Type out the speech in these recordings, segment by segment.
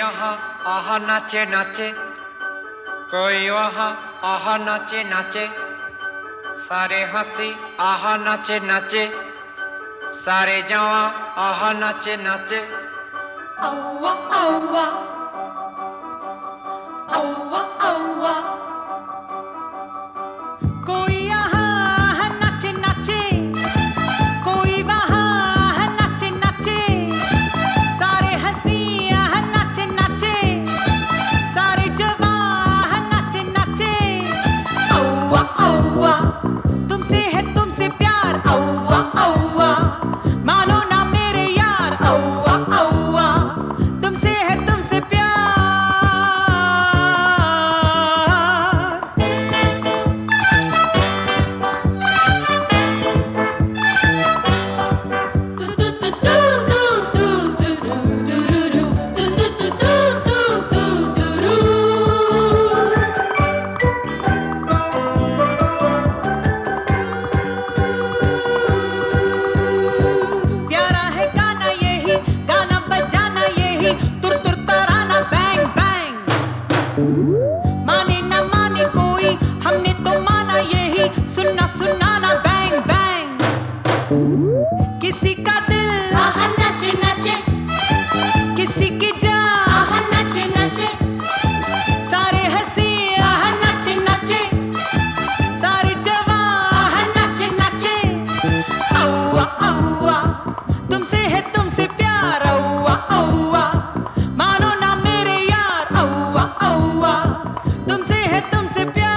यहाँ आहा नाचे नाचे, कोई वहाँ आहा नाचे नाचे, सारे हंसी आहा नाचे नाचे, सारे जवां आहा नाचे नाचे। औवा औवा औवा औवा, कोई यहाँ नाचे नाचे, कोई वहाँ नाचे नाचे, सारे हंसी यहाँ नाचे नाचे, सारे जवां नाचे नाचे। औवा औवा, तुमसे है तुमसे प्यार, औवा औवा, मानो ना मेरे यार, औवा औवा, तुमसे है तुमसे प्यार। प्यारा है गाना यही, गाना बजाना यही, तुर तुर तराना बैंग बैंग। माने न माने कोई, हमने तो माना यही, सुनना सुनाना बैंग बैंग। किसी का दिल आहा नाचे नाचे, किसी की जान आहा नाचे नाचे, सारे हंसी आहा नाचे नाचे, सारे जवां आहा नाचे नाचे। औवा औवा, तुमसे है तुमसे प्यार, औवा औवा, मानो ना मेरे यार, औवा औवा, तुमसे है तुमसे प्यार।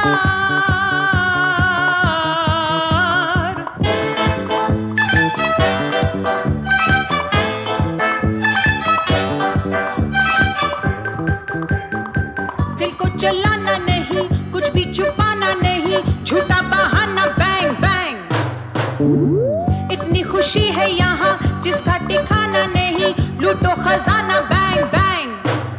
दिल को चलाना नहीं, कुछ भी छुपाना नहीं, झूठा बहाना बैंग बैंग। इतनी खुशी है यहाँ जिसका ठिकाना नहीं, लूटो खजाना बैंग बैंग।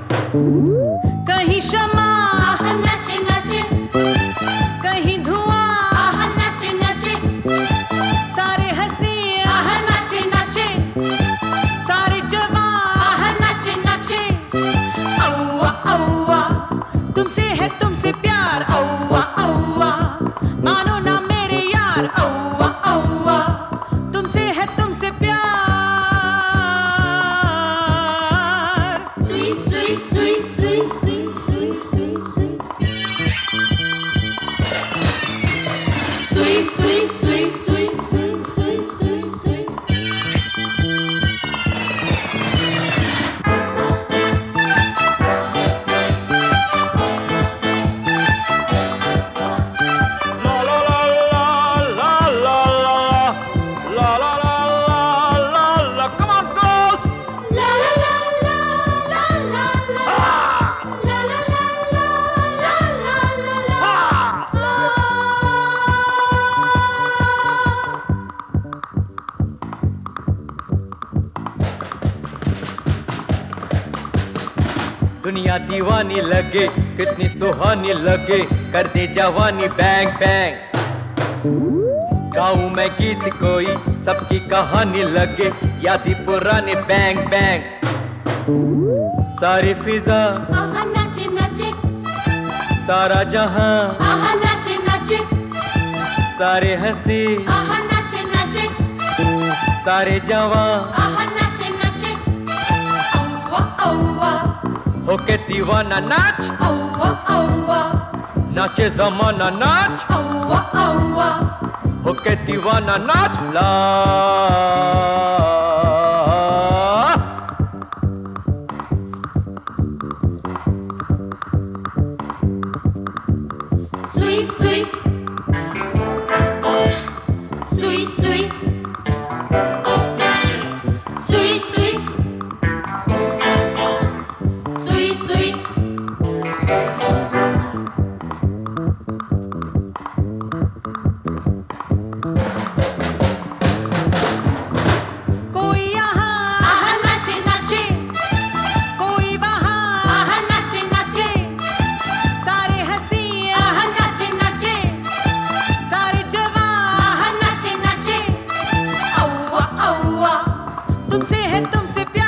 कहीं शमा आहा नाचे नाचे, कहीं धुआं आहा नाचे नाचे, सारे हंसी आहा नाचे नाचे, सारे जवां आहा नाचे नाचे। औवा औवा, तुमसे है तुमसे प्यार, औवा औवा, मानो ना मेरे यार, औवा औवा, तुमसे है तुमसे प्यार। सुई सुई सुई सुई सुई सुई सुई सुई, सुई सुई सुई सुई सुई सुई सुई सुई। Come on, girls! La la la la la la la, la la la la la la la दुनिया दीवानी लगे, कितनी सुहानी लगे, कर दे जवानी बैंग बैंग। गाऊं मैं गीत कोई, सबकी कहानी लगे, यादी पुरानी बैंग बैंग। सारी फिजा आहा नाचे नाचे, सारा जहां आहा नाचे नाचे, सारे हंसी आहा नाचे नाचे, सारे जवां आहा नाचे नाचे। औवा औवा होके दीवाना नाच, औवा औवा, नाचे जमाना नाच, औवा औवा, होके दीवाना नाच। ला सुई सुई सुई सुई सुई सुई सुई सुई। कोई यहाँ आहा नाचे नाचे, कोई वहाँ आहा नाचे नाचे, सारे हंसी आहा नाचे नाचे, सारे जवां आहा नाचे नाचे। औवा औवा, तुमसे है तुमसे प्यार।